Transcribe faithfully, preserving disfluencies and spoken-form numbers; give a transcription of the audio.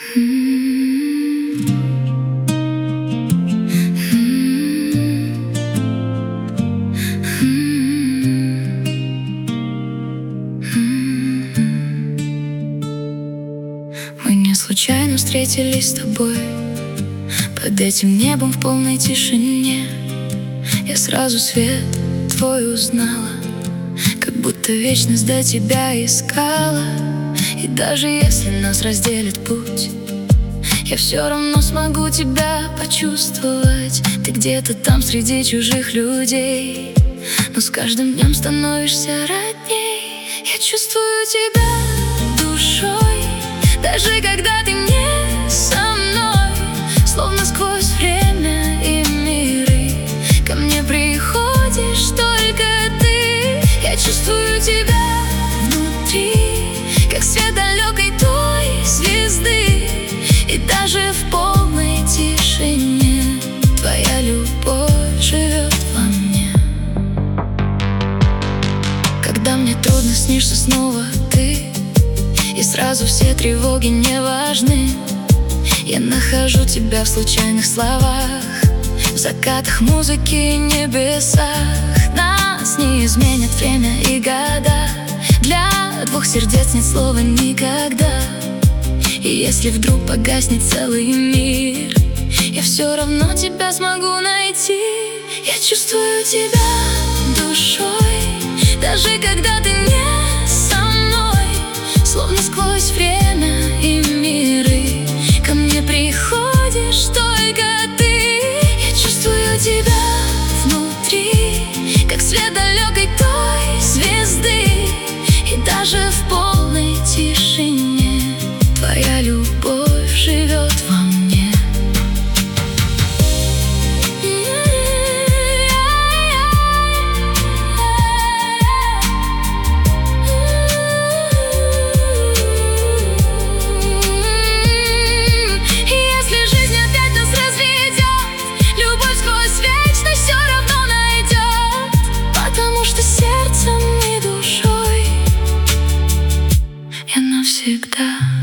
Мы не случайно встретились с тобой под этим небом в полной тишине. Я сразу свет твой узнала, как будто вечность до тебя искала. И даже если нас разделит путь, я все равно смогу тебя почувствовать. Ты где-то там среди чужих людей, но с каждым днем становишься родней. Я чувствую тебя душой, даже когда ты не со мной. Словно сквозь время и миры ко мне приходишь только ты. Я чувствую тебя внутри, как свет далекой той звезды. И даже в полной тишине твоя любовь живет во мне. Когда мне трудно, снишься снова ты, и сразу все тревоги не важны. Я нахожу тебя в случайных словах, в закатах музыки и небесах. Нас не изменят время и года, для двух сердец нет слова никогда. И если вдруг погаснет целый мир, я все равно тебя смогу найти. Я чувствую тебя душой, даже когда ты не со мной. Словно сквозь время и миры ко мне приходишь только ты. Я чувствую тебя внутри, как свет далекой той звезды. И даже в полной тишине твоя любовь живет во мне. Если жизнь опять нас разведет, любовь сквозь вечность все равно найдет. Потому что сердцем и душой я навсегда